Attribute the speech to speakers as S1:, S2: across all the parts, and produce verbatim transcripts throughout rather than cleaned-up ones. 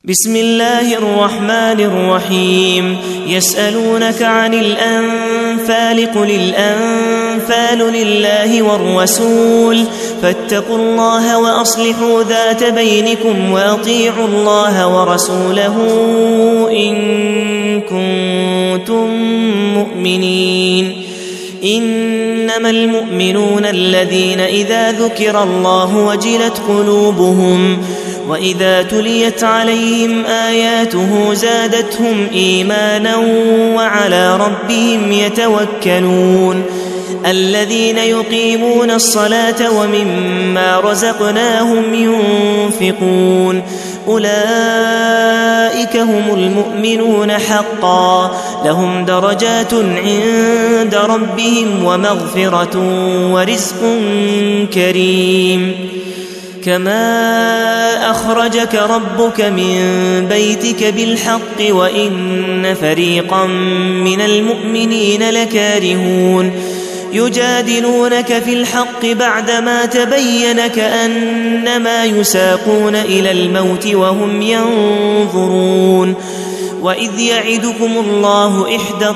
S1: بسم الله الرحمن الرحيم. يسألونك عن الأنفال قل الأنفال لله والرسول فاتقوا الله وأصلحوا ذات بينكم وأطيعوا الله ورسوله إن كنتم مؤمنين. إنما المؤمنون الذين إذا ذكر الله وجلت قلوبهم وإذا تليت عليهم آياته زادتهم إيمانا وعلى ربهم يتوكلون. الذين يقيمون الصلاة ومما رزقناهم ينفقون أولئك هم المؤمنون حقا لهم درجات عند ربهم ومغفرة ورزق كريم. كما أخرجك ربك من بيتك بالحق وإن فريقا من المؤمنين لكارهون يجادلونك في الحق بعدما تبين كأنما يساقون إلى الموت وهم ينظرون. وإذ يعدكم الله إحدى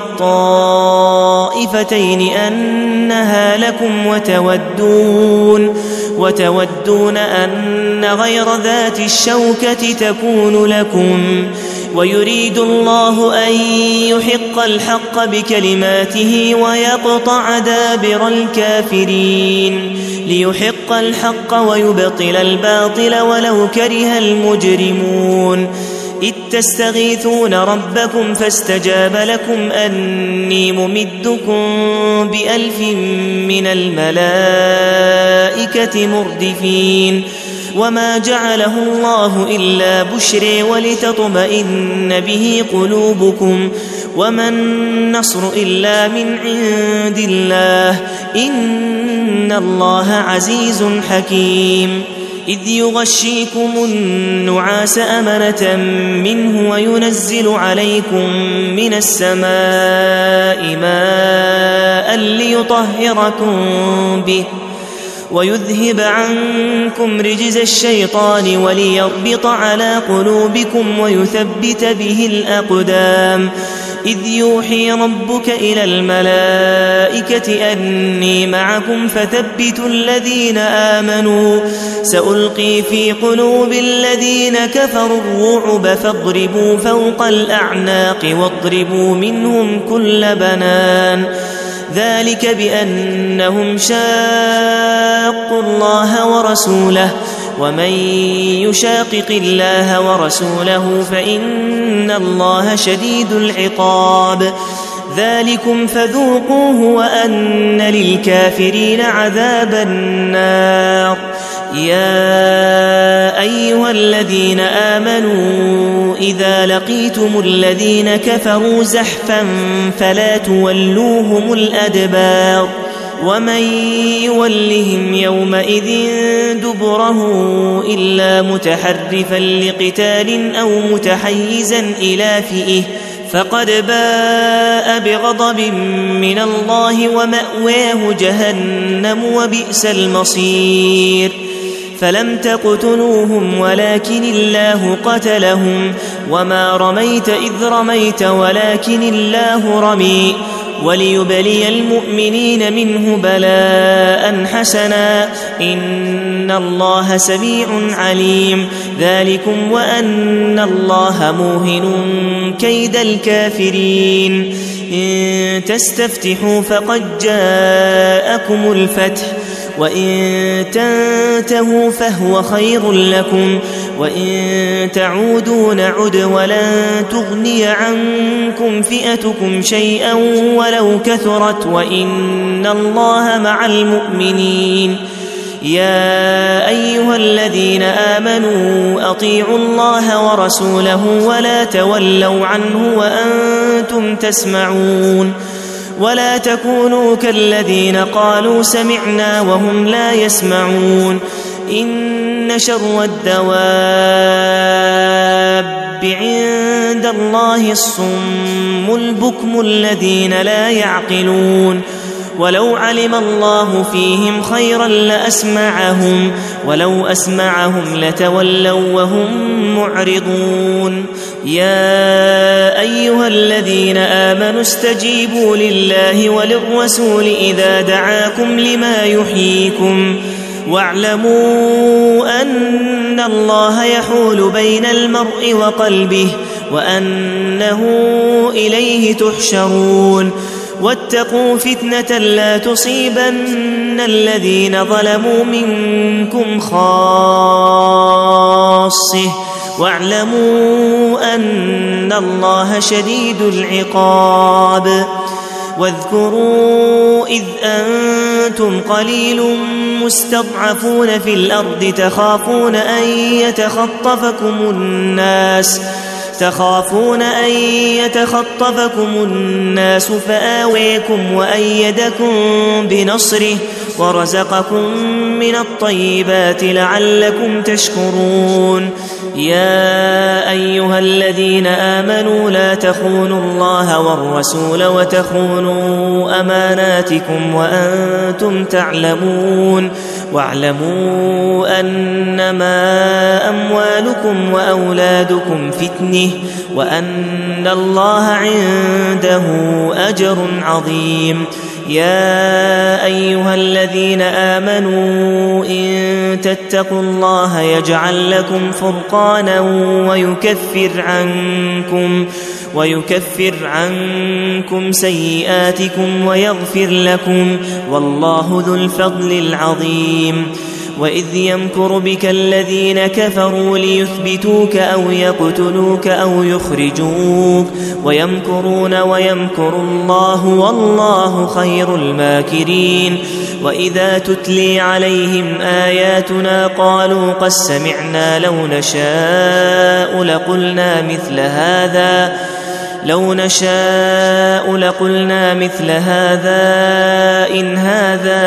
S1: الطائفتين أنها لكم وتودون, وتودون أن غير ذات الشوكة تكون لكم ويريد الله أن يحق الحق بكلماته ويقطع دابر الكافرين ليحق الحق ويبطل الباطل ولو كره المجرمون. إذ تستغيثون ربكم فاستجاب لكم أني ممدكم بألف من الملائكة مردفين. وما جعله الله إلا بشرى ولتطمئن به قلوبكم وما النصر إلا من عند الله إن الله عزيز حكيم. إذ يغشيكم النعاس أمنة منه وينزل عليكم من السماء ماء ليطهركم به ويذهب عنكم رجز الشيطان وليربط على قلوبكم ويثبت به الأقدام. إذ يوحي ربك إلى الملائكة أني معكم فثبتوا الذين آمنوا سألقي في قلوب الذين كفروا الرعب فاضربوا فوق الأعناق واضربوا منهم كل بنان. ذلك بأنهم شاقوا الله ورسوله ومن يشاقق الله ورسوله فإن الله شديد العقاب. ذلكم فذوقوه وأن للكافرين عذاب النار. يا أيها الذين آمنوا إذا لقيتم الذين كفروا زحفا فلا تولوهم الأدبار ومن يولهم يومئذ دبره إلا متحرفا لقتال أو متحيزا إلى فئة فقد باء بغضب من الله ومأواه جهنم وبئس المصير. فلم تقتلوهم ولكن الله قتلهم وما رميت إذ رميت ولكن الله رمي وليبلي المؤمنين منه بلاء حسنا إن الله سميع عليم. ذلكم وأن الله موهن كيد الكافرين. إن تستفتحوا فقد جاءكم الفتح وإن تنتهوا فهو خير لكم وإن تعودوا نعد ولن تغني عنكم فئتكم شيئا ولو كثرت وإن الله مع المؤمنين. يا أيها الذين آمنوا أطيعوا الله ورسوله ولا تولوا عنه وأنتم تسمعون. ولا تكونوا كالذين قالوا سمعنا وهم لا يسمعون. إن شر الدواب عند الله الصم البكم الذين لا يعقلون. ولو علم الله فيهم خيرا لأسمعهم ولو أسمعهم لتولوا وهم معرضون يا أيها الذين آمنوا استجيبوا لله وللرسول إذا دعاكم لما يحييكم واعلموا أن الله يحول بين المرء وقلبه وأنه إليه تحشرون واتقوا فتنة لا تصيبن الذين ظلموا منكم خاصة واعلموا أن الله شديد العقاب واذكروا إذ أنتم قليل مستضعفون في الأرض تخافون أن يتخطفكم الناس تخافون أن يتخطفكم الناس فآويكم وأيدكم بنصره ورزقكم من الطيبات لعلكم تشكرون يا أيها الذين آمنوا لا تخونوا الله والرسول وتخونوا أماناتكم وأنتم تعلمون واعلموا أنما أموالكم وأولادكم فتنة وأن الله عنده أجر عظيم يا أيها الذين آمنوا إن تتقوا الله يجعل لكم فرقانا ويكفر عنكم ويكفر عنكم سيئاتكم ويغفر لكم والله ذو الفضل العظيم وإذ يمكر بك الذين كفروا ليثبتوك أو يقتلوك أو يخرجوك ويمكرون ويمكر الله والله خير الماكرين وإذا تتلي عليهم آياتنا قالوا قد سمعنا لو نشاء لقلنا مثل هذا لو نشاء لقلنا مثل هذا إن هذا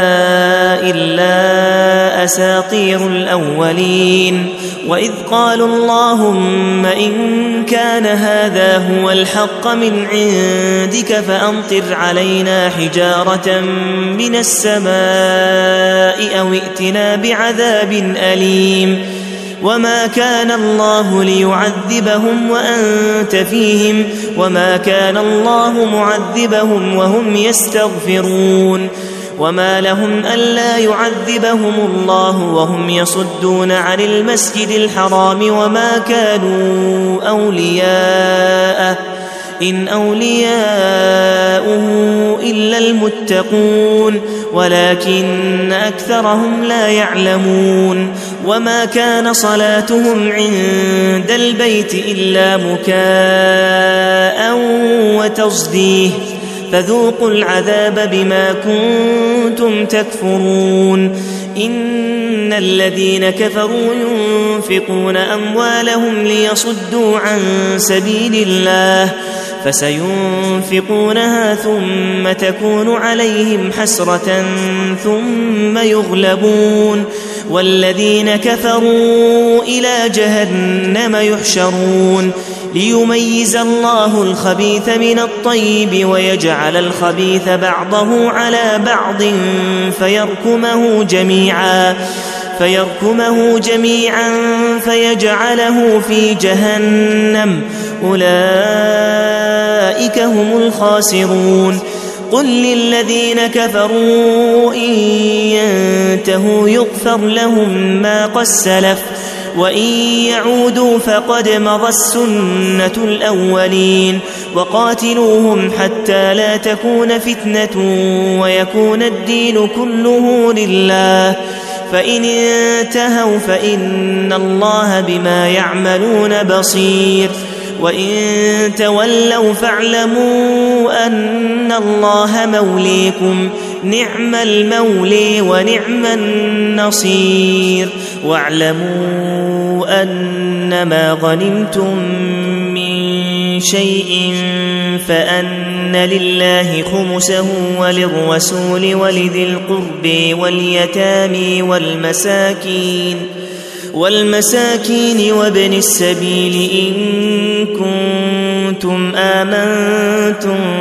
S1: إلا أساطير الأولين وإذ قالوا اللهم إن كان هذا هو الحق من عندك فأمطر علينا حجارة من السماء أو ائتنا بعذاب أليم وما كان الله ليعذبهم وأنت فيهم وما كان الله معذبهم وهم يستغفرون وما لهم ألا يعذبهم الله وهم يصدون عن المسجد الحرام وما كانوا أولياءه إن أولياؤه إلا المتقون ولكن أكثرهم لا يعلمون وما كان صلاتهم عند البيت إلا مكاء وتصديه فذوقوا العذاب بما كنتم تكفرون إن الذين كفروا ينفقون أموالهم ليصدوا عن سبيل الله فسينفقونها ثم تكون عليهم حسرة ثم يغلبون والذين كفروا إلى جهنم يحشرون ليميز الله الخبيث من الطيب ويجعل الخبيث بعضه على بعض فيركمه جميعا فيركمه جميعا فيجعله في جهنم أولئك هم الخاسرون قل للذين كفروا إن ينتهوا يغفر لهم ما قد سلف وإن يعودوا فقد مضت السنة الأولين وقاتلوهم حتى لا تكون فتنة ويكون الدين كله لله فإن انتهوا فإن الله بما يعملون بصير وإن تولوا فاعلموا أن الله موليكم نعم المولي ونعم النصير واعلموا أنما غنمتم من شيء فأن لله خمسه وللرسول ولذي القرب واليتامى والمساكين والمساكين وابن السبيل إن كنتم آمنتم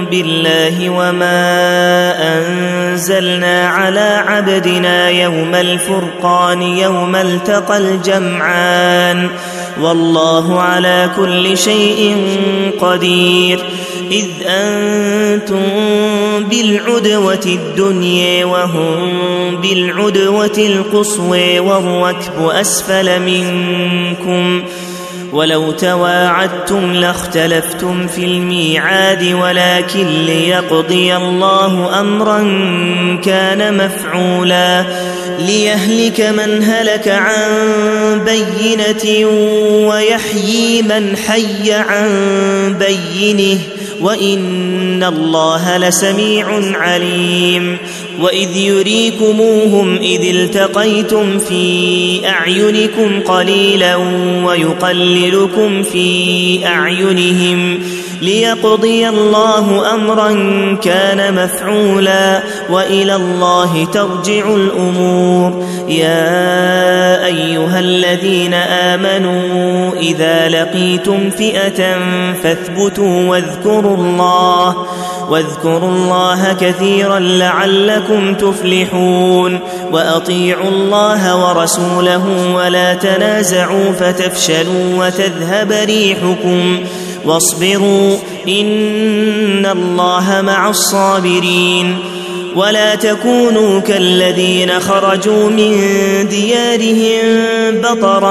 S1: بالله وما أنزلنا على عبدنا يوم الفرقان يوم التقى الجمعان والله على كل شيء قدير إذ أنتم بالعدوة الدنيا وهم بالعدوة القصوى والركب أسفل منكم ولو تواعدتم لاختلفتم في الميعاد ولكن ليقضي الله أمرا كان مفعولا ليهلك من هلك عن بينة ويحيي من حي عن بينه وإن الله لسميع عليم وإذ يريكموهم إذ التقيتم في أعينكم قليلا ويقللكم في أعينهم ليقضي الله أمرا كان مفعولا وإلى الله ترجع الأمور يا أيها الذين آمنوا إذا لقيتم فئة فاثبتوا واذكروا الله واذكروا الله كثيرا لعلكم تفلحون وأطيعوا الله ورسوله ولا تنازعوا فتفشلوا وتذهب ريحكم واصبروا إن الله مع الصابرين ولا تكونوا كالذين خرجوا من ديارهم بطرا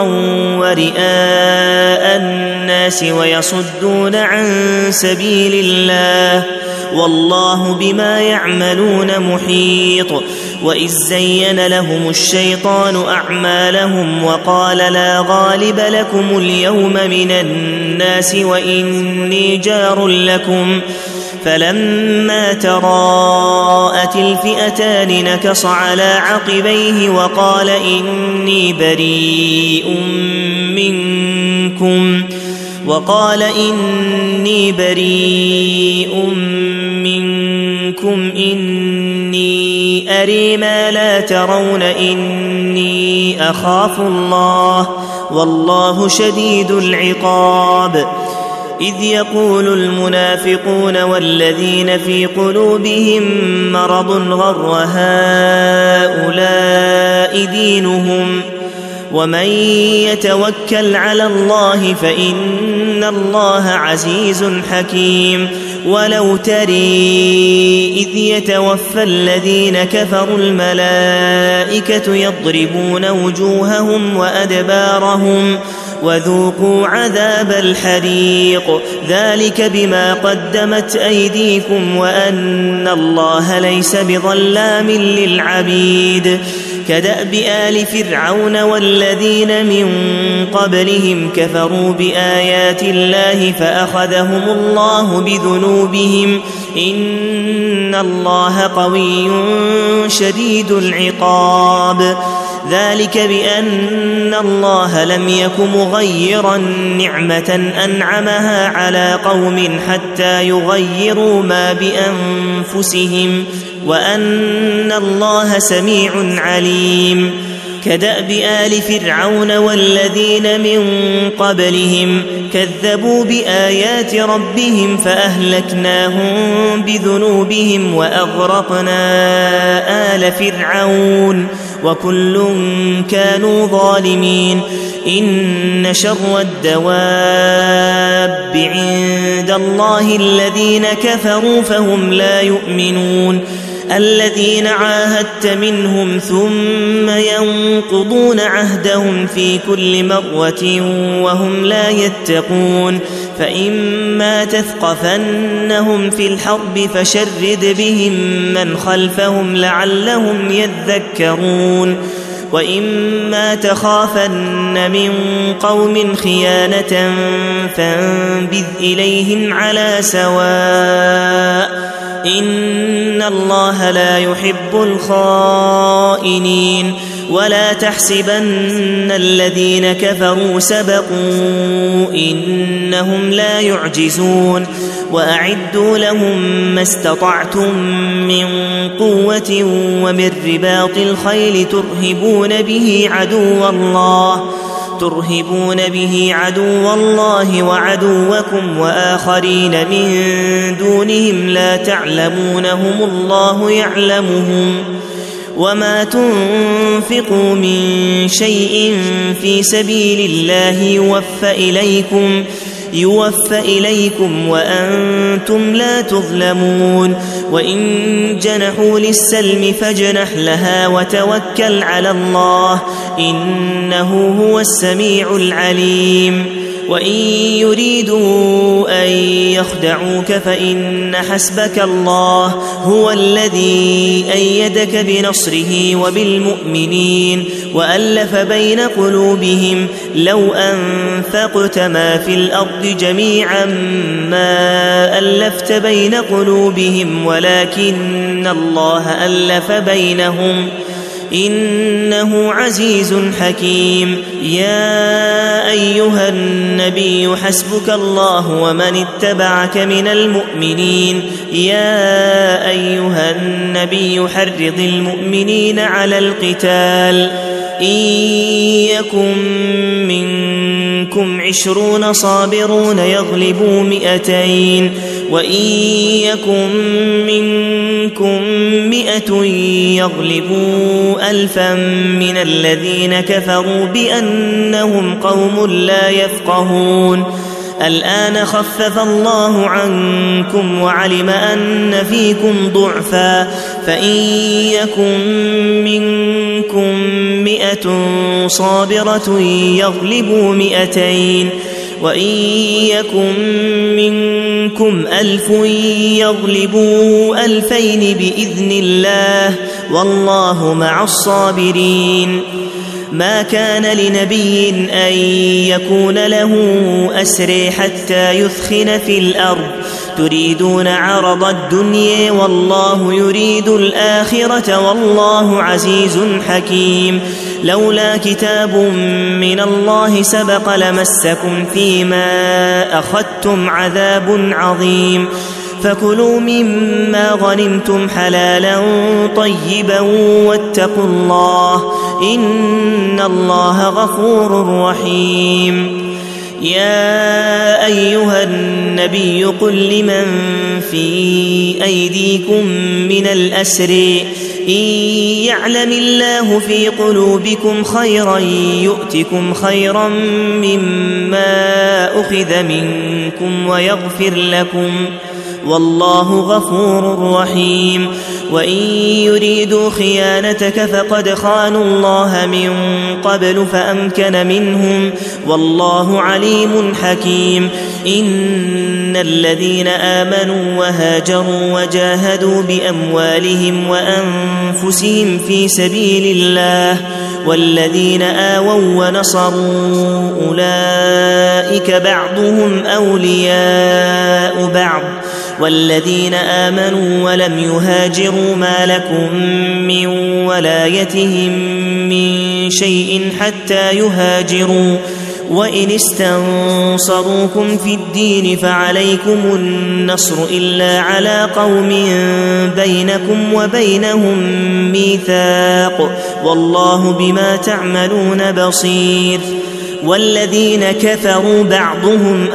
S1: ورئاء الناس ويصدون عن سبيل الله والله بما يعملون محيط وإذ زين لهم الشيطان أعمالهم وقال لا غالب لكم اليوم من الناس وإني جار لكم فلما تراءت الفئتان نكص على عقبيه وقال إني بريء منكم وقال إني بريء منكم إني أري ما لا ترون إني أخاف الله والله شديد العقاب إذ يقول المنافقون والذين في قلوبهم مرض غر هؤلاء دينهم ومن يتوكل على الله فإن الله عزيز حكيم ولو تري إذ يتوفى الذين كفروا الملائكة يضربون وجوههم وأدبارهم وذوقوا عذاب الحريق ذلك بما قدمت أيديكم وأن الله ليس بظلام للعبيد كدأب آل فرعون والذين من قبلهم كفروا بآيات الله فأخذهم الله بذنوبهم إن الله قوي شديد العقاب ذلك بأن الله لم يك مغيرا نعمة أنعمها على قوم حتى يغيروا ما بأنفسهم وأن الله سميع عليم كدأب آل فرعون والذين من قبلهم كذبوا بآيات ربهم فأهلكناهم بذنوبهم وأغرقنا آل فرعون وكل كانوا ظالمين إن شر الدواب عند الله الذين كفروا فهم لا يؤمنون الذين عاهدت منهم ثم ينقضون عهدهم في كل مرة وهم لا يتقون فإما تثقفنهم في الحرب فشرد بهم من خلفهم لعلهم يذكرون وإما تخافن من قوم خيانة فانبذ إليهم على سواء إن الله لا يحب الخائنين ولا تحسبن الذين كفروا سبقوا إنهم لا يعجزون وأعدوا لهم ما استطعتم من قوة ومن رباط الخيل ترهبون به عدو الله ترهبون به عدو الله وعدوكم وآخرين من دونهم لا تعلمونهم الله يعلمهم وما تنفقوا من شيء في سبيل الله يوفى إليكم يوفى إليكم وأنتم لا تظلمون وإن جنحوا للسلم فاجنح لها وتوكل على الله إنه هو السميع العليم وإن يريدوا أن يخدعوك فإن حسبك الله هو الذي أيدك بنصره وبالمؤمنين وألف بين قلوبهم لو أنفقت ما في الأرض جميعا ما ألفت بين قلوبهم ولكن الله ألف بينهم إنه عزيز حكيم يا أيها النبي حسبك الله ومن اتبعك من المؤمنين يا أيها النبي حرض المؤمنين على القتال إن يكن منكم عشرون صابرون يغلبوا مئتين وإن يكن منكم مئة يغلبوا ألفا من الذين كفروا بأنهم قوم لا يفقهون الآن خفف الله عنكم وعلم أن فيكم ضعفا فإن يكن منكم مئة صابرة يغلبوا مئتين وإن يكن منكم ألف يغلبوا ألفين بإذن الله والله مع الصابرين ما كان لنبي أن يكون له أسرى حتى يثخن في الأرض تريدون عرض الدنيا والله يريد الآخرة والله عزيز حكيم لولا كتاب من الله سبق لمسكم فيما أخذتم عذاب عظيم فكلوا مما غنمتم حلالا طيبا واتقوا الله إن الله غفور رحيم يا أيها النبي قل لمن في أيديكم من الأسر إن يعلم الله في قلوبكم خيرا يؤتكم خيرا مما أخذ منكم ويغفر لكم والله غفور رحيم وإن يريدوا خيانتك فقد خانوا الله من قبل فأمكن منهم والله عليم حكيم إن الذين آمنوا وهاجروا وجاهدوا بأموالهم وأنفسهم في سبيل الله والذين آووا ونصروا أولئك بعضهم أولياء بعض والذين آمنوا ولم يهاجروا ما لكم من ولايتهم من شيء حتى يهاجروا وإن استنصروكم في الدين فعليكم النصر إلا على قوم بينكم وبينهم ميثاق والله بما تعملون بصير والذين كفروا بعضهم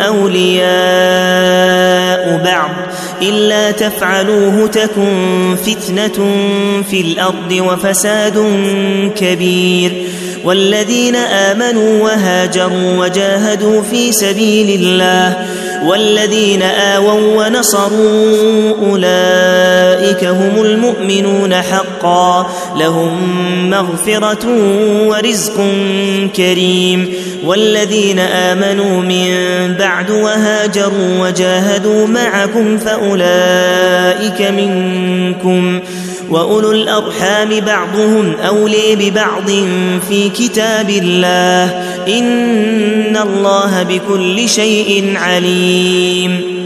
S1: أولياء بعض إلا تفعلوه تكن فتنة في الأرض وفساد كبير والذين آمنوا وهاجروا وجاهدوا في سبيل الله والذين آووا ونصروا أولئك هم المؤمنون حقا لهم مغفرة ورزق كريم والذين آمنوا من بعد وهاجروا وجاهدوا معكم فأولئك منكم وأولو الأرحام بعضهم أولي ببعض في كتاب الله إن الله بكل شيء عليم